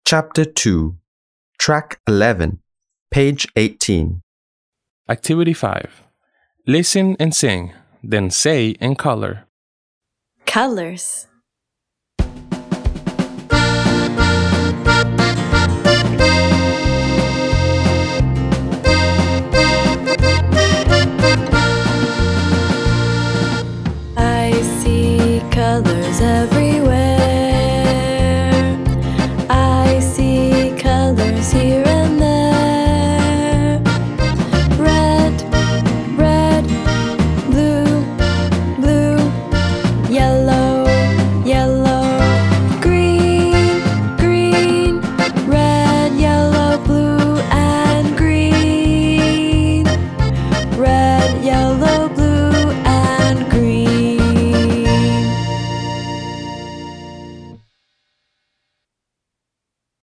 Chapter 2, Track 11, page 18. Activity 5. Listen and sing, then say in color. Colors.